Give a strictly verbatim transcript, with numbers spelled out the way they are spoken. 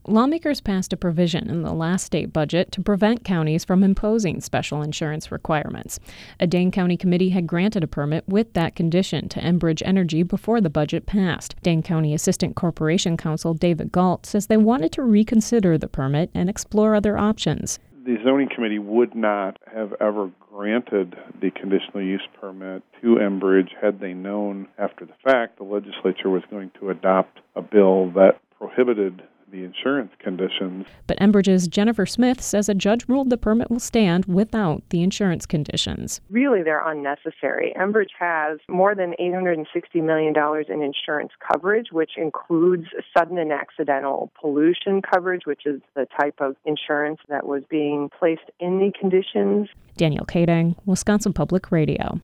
Lawmakers passed a provision in the last state budget to prevent counties from imposing special insurance requirements. A Dane County committee had granted a permit with that condition to Enbridge Energy before the budget passed. Dane County Assistant Corporation Counsel David Galt says they wanted to reconsider the permit and explore other options. The zoning committee would not have ever granted the conditional use permit to Enbridge had they known after the fact the legislature was going to adopt a bill that prohibited the insurance conditions. But Enbridge's Jennifer Smith says a judge ruled the permit will stand without the insurance conditions. Really, they're unnecessary. Enbridge has more than eight hundred sixty million dollars in insurance coverage, which includes sudden and accidental pollution coverage, which is the type of insurance that was being placed in the conditions. Danielle Kading, Wisconsin Public Radio.